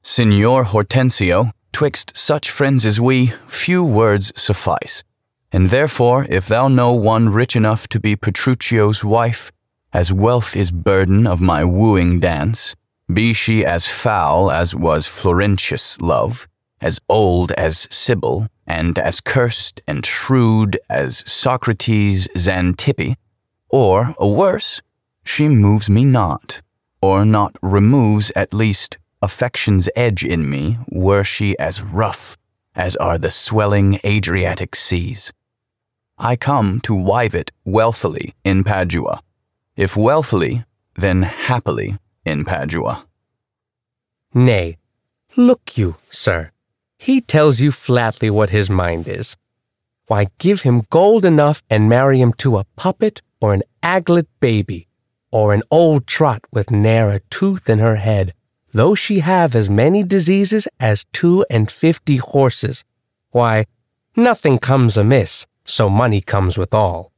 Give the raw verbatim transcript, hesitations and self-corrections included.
Signor Hortensio, twixt such friends as we, few words suffice. And therefore, if thou know one rich enough to be Petruchio's wife, as wealth is burden of my wooing dance, be she as foul as was Florentius' love, as old as Sibyl, and as cursed and shrewd as Socrates' Xantippe, or, a worse, she moves me not, or not removes at least affection's edge in me, were she as rough as are the swelling Adriatic seas. I come to wive it wealthily in Padua, if wealthily, then happily in Padua. Nay, look you, sir, he tells you flatly what his mind is. Why, give him gold enough and marry him to a puppet or an aglet baby, or an old trot with ne'er a tooth in her head, though she have as many diseases as two and fifty horses. Why, nothing comes amiss, so money comes withal.